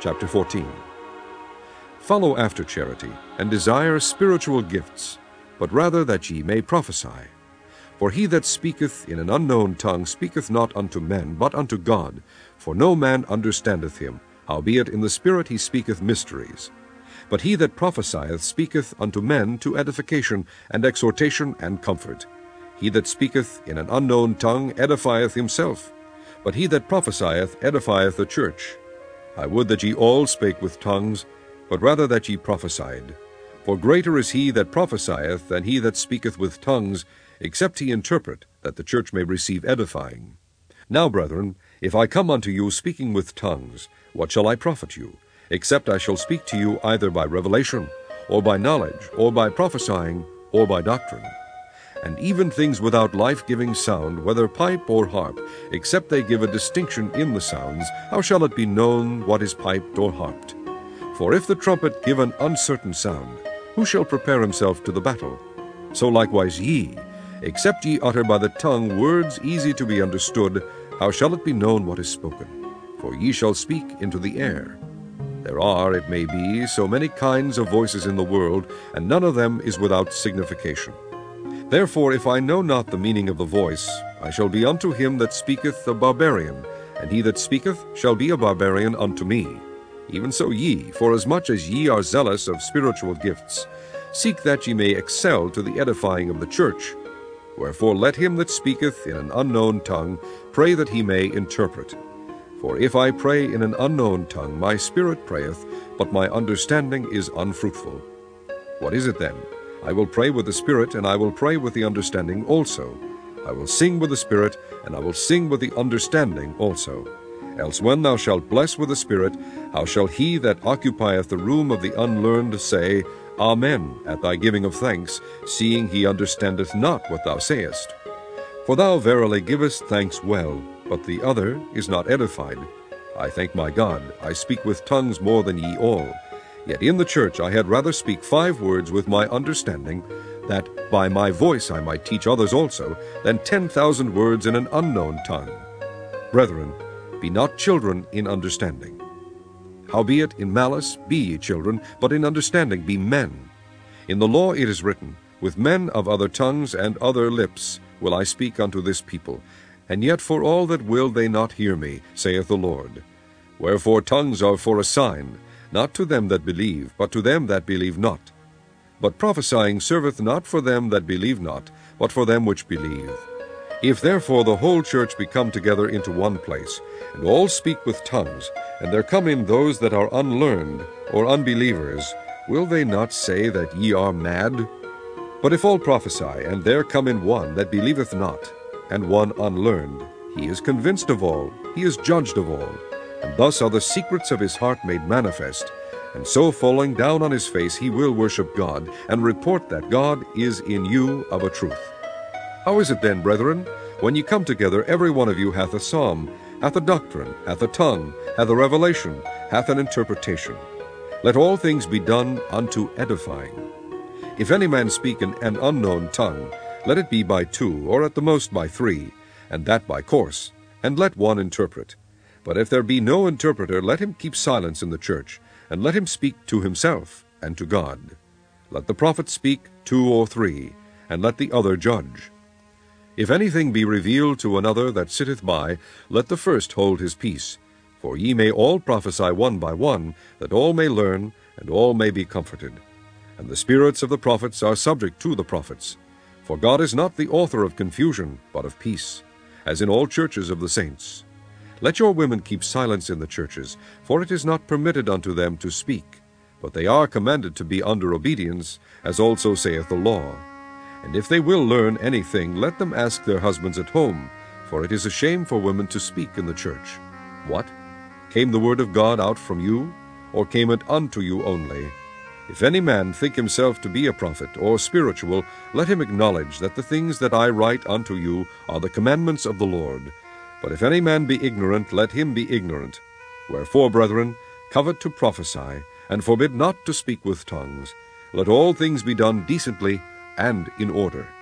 Chapter 14. Follow after charity, and desire spiritual gifts, but rather that ye may prophesy. For he that speaketh in an unknown tongue speaketh not unto men, but unto God, for no man understandeth him, howbeit in the Spirit he speaketh mysteries. But he that prophesieth speaketh unto men to edification, and exhortation, and comfort. He that speaketh in an unknown tongue edifieth himself, but he that prophesieth edifieth the church. I would that ye all spake with tongues, but rather that ye prophesied. For greater is he that prophesieth than he that speaketh with tongues, except he interpret, that the church may receive edifying. Now, brethren, if I come unto you speaking with tongues, what shall I profit you, except I shall speak to you either by revelation, or by knowledge, or by prophesying, or by doctrine? And even things without life-giving sound, whether pipe or harp, except they give a distinction in the sounds, how shall it be known what is piped or harped? For if the trumpet give an uncertain sound, who shall prepare himself to the battle? So likewise ye, except ye utter by the tongue words easy to be understood, how shall it be known what is spoken? For ye shall speak into the air. There are, it may be, so many kinds of voices in the world, and none of them is without signification. Therefore, if I know not the meaning of the voice, I shall be unto him that speaketh a barbarian, and he that speaketh shall be a barbarian unto me. Even so ye, forasmuch as ye are zealous of spiritual gifts, seek that ye may excel to the edifying of the church. Wherefore let him that speaketh in an unknown tongue pray that he may interpret. For if I pray in an unknown tongue, my spirit prayeth, but my understanding is unfruitful. What is it then? I will pray with the Spirit, and I will pray with the understanding also. I will sing with the Spirit, and I will sing with the understanding also. Else when thou shalt bless with the Spirit, how shall he that occupieth the room of the unlearned say, Amen, at thy giving of thanks, seeing he understandeth not what thou sayest? For thou verily givest thanks well, but the other is not edified. I thank my God, I speak with tongues more than ye all. Yet in the church I had rather speak 5 words with my understanding, that by my voice I might teach others also, than 10,000 words in an unknown tongue. Brethren, be not children in understanding. Howbeit in malice be ye children, but in understanding be men. In the law it is written, With men of other tongues and other lips will I speak unto this people, and yet for all that will they not hear me, saith the Lord. Wherefore tongues are for a sign, not to them that believe, but to them that believe not. But prophesying serveth not for them that believe not, but for them which believe. If therefore the whole church be come together into one place, and all speak with tongues, and there come in those that are unlearned, or unbelievers, will they not say that ye are mad? But if all prophesy, and there come in one that believeth not, and one unlearned, he is convinced of all, he is judged of all. And thus are the secrets of his heart made manifest. And so falling down on his face he will worship God, and report that God is in you of a truth. How is it then, brethren, when ye come together, every one of you hath a psalm, hath a doctrine, hath a tongue, hath a revelation, hath an interpretation? Let all things be done unto edifying. If any man speak in an unknown tongue, let it be by 2, or at the most by 3, and that by course, and let one interpret. But if there be no interpreter, let him keep silence in the church, and let him speak to himself and to God. Let the prophet speak 2 or 3, and let the other judge. If anything be revealed to another that sitteth by, let the first hold his peace. For ye may all prophesy one by one, that all may learn, and all may be comforted. And the spirits of the prophets are subject to the prophets. For God is not the author of confusion, but of peace, as in all churches of the saints. Let your women keep silence in the churches, for it is not permitted unto them to speak, but they are commanded to be under obedience, as also saith the law. And if they will learn anything, let them ask their husbands at home, for it is a shame for women to speak in the church. What? Came the word of God out from you, or came it unto you only? If any man think himself to be a prophet or spiritual, let him acknowledge that the things that I write unto you are the commandments of the Lord. But if any man be ignorant, let him be ignorant. Wherefore, brethren, covet to prophesy, and forbid not to speak with tongues. Let all things be done decently and in order.